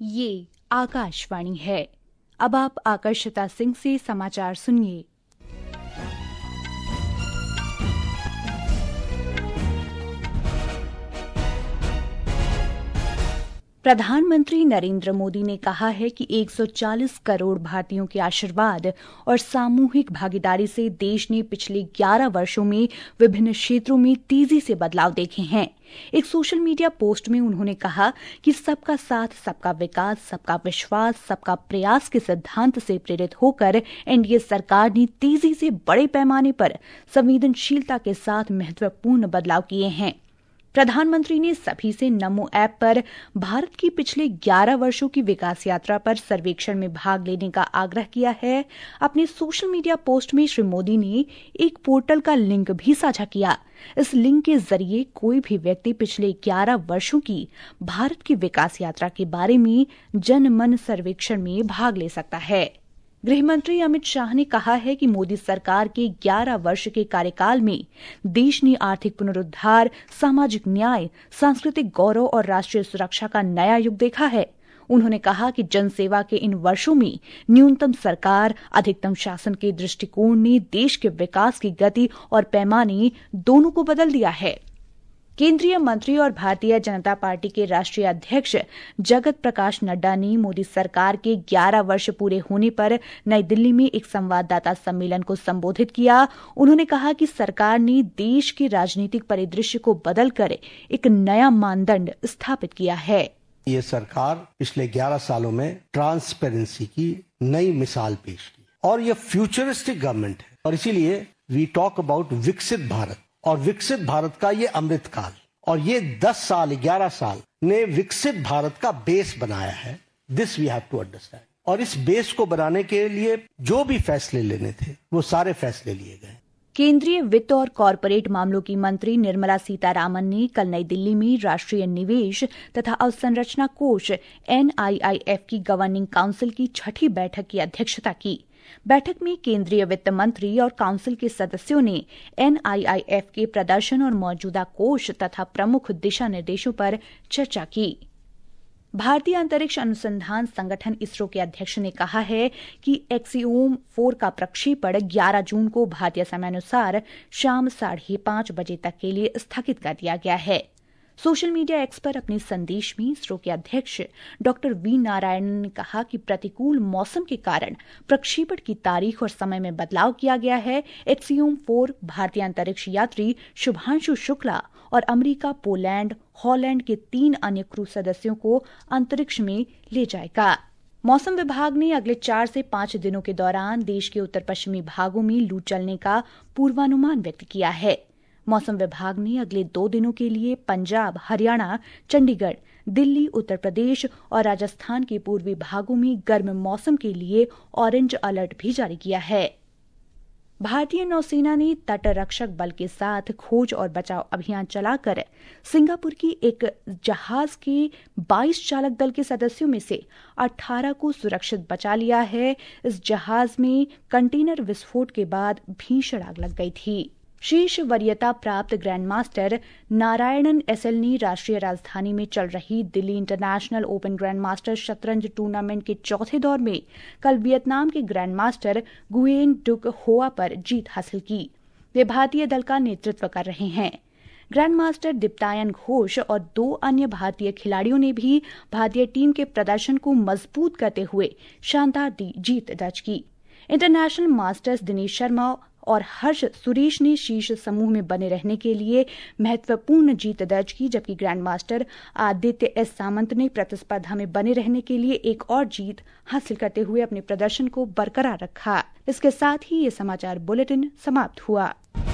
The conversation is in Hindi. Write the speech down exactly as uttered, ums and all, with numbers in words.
ये आकाशवाणी है। अब आप आकर्षिता सिंह से समाचार सुनिए। प्रधानमंत्री नरेंद्र मोदी ने कहा है कि एक सौ चालीस करोड़ भारतीयों के आशीर्वाद और सामूहिक भागीदारी से देश ने पिछले ग्यारह वर्षों में विभिन्न क्षेत्रों में तेजी से बदलाव देखे हैं। एक सोशल मीडिया पोस्ट में उन्होंने कहा कि सबका साथ, सबका विकास, सबका विश्वास, सबका प्रयास के सिद्धांत से प्रेरित होकर एनडीए सरकार ने तेजी से बड़े पैमाने पर संवेदनशीलता के साथ महत्वपूर्ण बदलाव किए हैं। प्रधानमंत्री ने सभी से नमो ऐप पर भारत की पिछले ग्यारह वर्षों की विकास यात्रा पर सर्वेक्षण में भाग लेने का आग्रह किया है। अपने सोशल मीडिया पोस्ट में श्री मोदी ने एक पोर्टल का लिंक भी साझा किया। इस लिंक के जरिए कोई भी व्यक्ति पिछले ग्यारह वर्षों की भारत की विकास यात्रा के बारे में जनमन सर्वेक्षण में भाग ले सकता है। गृह मंत्री अमित शाह ने कहा है कि मोदी सरकार के ग्यारह वर्ष के कार्यकाल में देश ने आर्थिक पुनरुद्धार, सामाजिक न्याय, सांस्कृतिक गौरव और राष्ट्रीय सुरक्षा का नया युग देखा है। उन्होंने कहा कि जनसेवा के इन वर्षों में न्यूनतम सरकार, अधिकतम शासन के दृष्टिकोण ने देश के विकास की गति और पैमाने दोनों को बदल दिया है। केंद्रीय मंत्री और भारतीय जनता पार्टी के राष्ट्रीय अध्यक्ष जगत प्रकाश नड्डा ने मोदी सरकार के ग्यारह वर्ष पूरे होने पर नई दिल्ली में एक संवाददाता सम्मेलन को संबोधित किया। उन्होंने कहा कि सरकार ने देश के राजनीतिक परिदृश्य को बदलकर एक नया मानदंड स्थापित किया है। ये सरकार पिछले ग्यारह सालों में ट्रांसपेरेंसी की नई मिसाल पेश की और ये फ्यूचरिस्टिक गवर्नमेंट है और इसीलिए वी टॉक अबाउट विकसित भारत और विकसित भारत का ये अमृत काल और ये दस साल ग्यारह साल ने विकसित भारत का बेस बनाया है। This we have to understand. और इस बेस को बनाने के लिए जो भी फैसले लेने थे वो सारे फैसले लिए गए। केंद्रीय वित्त और कॉरपोरेट मामलों की मंत्री निर्मला सीतारामन ने कल नई दिल्ली में राष्ट्रीय निवेश तथा अवसंरचना कोष एन आई आई एफ की गवर्निंग काउंसिल की छठी बैठक की अध्यक्षता की। बैठक में केंद्रीय वित्त मंत्री और काउंसिल के सदस्यों ने एन आई आई एफ के प्रदर्शन और मौजूदा कोष तथा प्रमुख दिशा निर्देशों पर चर्चा की। भारतीय अंतरिक्ष अनुसंधान संगठन इसरो के अध्यक्ष ने कहा है कि एक्सियोम फोर का प्रक्षेपण ग्यारह जून को भारतीय समयानुसार शाम साढ़े पांच बजे तक के लिए स्थगित कर दिया गया है। सोशल मीडिया एक्स पर अपने संदेश में इसरो के अध्यक्ष डॉक्टर वी नारायणन ने कहा कि प्रतिकूल मौसम के कारण प्रक्षेपण की तारीख और समय में बदलाव किया गया है। एक्सियोम फोर भारतीय अंतरिक्ष यात्री शुभांशु शुक्ला और अमेरिका, पोलैंड, हॉलैंड के तीन अन्य क्रू सदस्यों को अंतरिक्ष में ले जाएगा। मौसम विभाग ने अगले चार से पांच दिनों के दौरान देश के उत्तर पश्चिमी भागों में लू चलने का पूर्वानुमान व्यक्त किया है। मौसम विभाग ने अगले दो दिनों के लिए पंजाब, हरियाणा, चंडीगढ़, दिल्ली, उत्तर प्रदेश और राजस्थान के पूर्वी भागों में गर्म मौसम के लिए ऑरेंज अलर्ट भी जारी किया है। भारतीय नौसेना ने तटरक्षक बल के साथ खोज और बचाव अभियान चलाकर सिंगापुर की एक जहाज के बाईस चालक दल के सदस्यों में से अठारह को सुरक्षित बचा लिया है। इस जहाज में कंटेनर विस्फोट के बाद भीषण आग लग गई थी। शीर्ष वरीयता प्राप्त grand master Narayanan S L ने राष्ट्रीय राजधानी में चल रही Delhi international open grand master शतरंज टूर्नामेंट के चौथे दौर में कल वियतनाम के ग्रैंड मास्टर गुयेन डुक होआ पर जीत हासिल की। वे भारतीय दल का नेतृत्व कर रहे हैं। ग्रैंड मास्टर दीप्तायन घोष और दो अन्य भारतीय खिलाड़ियों ने भी भारतीय टीम के प्रदर्शन को मजबूत करते हुए शानदार जीत दर्ज की। इंटरनेशनल मास्टर्स दिनेश शर्मा और हर्ष सुरेश ने शीर्ष समूह में बने रहने के लिए महत्वपूर्ण जीत दर्ज की, जबकि grand master Aditya S Samant ने प्रतिस्पर्धा में बने रहने के लिए एक और जीत हासिल करते हुए अपने प्रदर्शन को बरकरार रखा। इसके साथ ही ये समाचार बुलेटिन समाप्त हुआ।